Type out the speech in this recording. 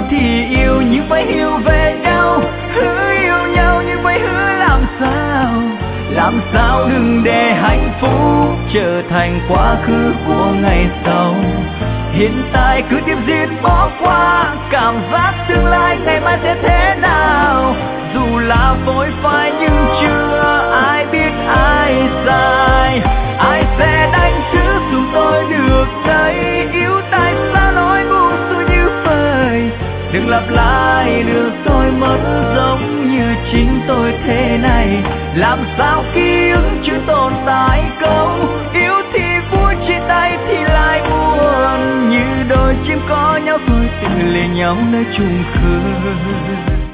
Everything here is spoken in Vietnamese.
thì yêu nhưng phải hiểu về nhau, hứa yêu nhau nhưng phải hứa làm sao đừng để hạnh phúc trở thành quá khứ của ngày sau. Hiện tại cứ tiếp diễn bỏ qua, cảm giác tương lai ngày mai sẽ thế nào, dù là vội phai nhưng chưa ai biết ai sai. Ai sẽ đánh thức giúp tôi được đây, yêu tại sao nói buông xuôi như vời, đừng lặp lại được tôi mất giống như chính tôi thế này. Làm sao ký ức chưa tồn tại câu yêu thì vui chia tay thì lại buồn, như đôi chim có nhau thôi tự lìa nhau nơi chung khơi.